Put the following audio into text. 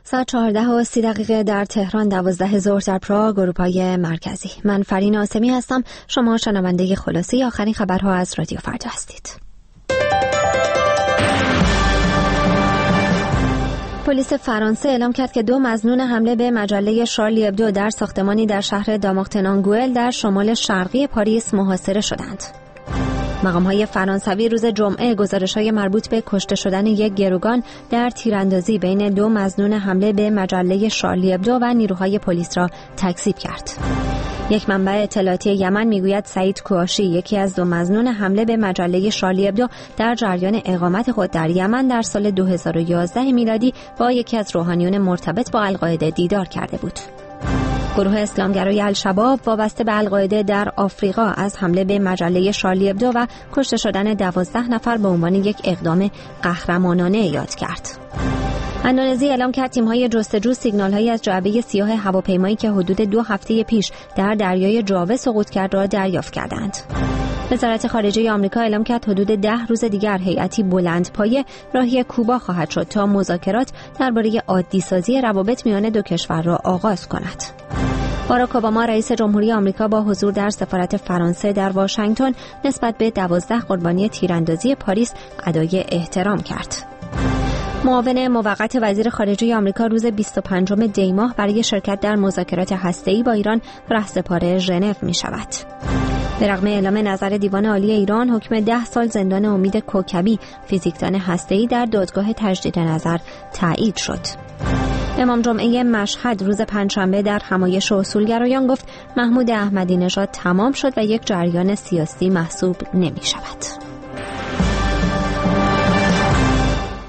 ساعت 14:30 در تهران، 12 ظهر در پراگ، اروپای مرکزی. من فرین آسمی هستم. شما شنونده خلاصه آخرین خبرها از رادیو فردا هستید. پلیس فرانسه اعلام کرد که 2 مظنون حمله به مجله شارلی ابدو در ساختمانی در شهر دامارتن-آنگوئل در شمال شرقی پاریس محاصره شدند. مقام‌های فرانسوی روز جمعه گزارش‌های مربوط به کشته شدن یک گروگان در تیراندازی بین 2 مظنون حمله به مجله شارلی ابدو و نیروهای پلیس را تکذیب کرد. یک منبع اطلاعاتی یمن میگوید سعید کواشی، یکی از 2 مظنون حمله به مجله شارلی ابدو، در جریان اقامت خود در یمن در سال 2011 میلادی با یکی از روحانیون مرتبط با القاعده دیدار کرده بود. گروه اسلامگرای الشباب وابسته به القاعده در آفریقا از حمله به مجله شارلی ابدو و کشته شدن 12 نفر به عنوان یک اقدام قهرمانانه یاد کرد. اندونزی اعلام کرد تیم‌های جستجو سیگنال‌هایی از جعبه سیاه هواپیمایی که حدود 2 هفته پیش در دریای جاوه سقوط کرد را دریافت کردند. وزارت خارجه آمریکا اعلام کرد حدود 10 روز دیگر هیئتی بلندپایه راهی کوبا خواهد شد تا مذاکرات درباره عادی‌سازی روابط میان 2 کشور را آغاز کند. باراک اوباما رئیس جمهوری آمریکا با حضور در سفارت فرانسه در واشنگتن نسبت به 12 قربانی تیراندازی پاریس ادای احترام کرد. معاون موقت وزیر خارجه آمریکا روز 25 دی ماه برای شرکت در مذاکرات هسته‌ای با ایران رهسپار ژنو می‌شود. به رغم اعلام نظر دیوان عالی ایران، حکم 10 سال زندان امید کوکبی، فیزیکدان هسته‌ای، در دادگاه تجدید نظر تایید شد. امام جمعه مشهد روز پنجشنبه در همایش اصولگرایان گفت محمود احمدی نژاد تمام شد و یک جریان سیاسی محسوب نمی‌شود.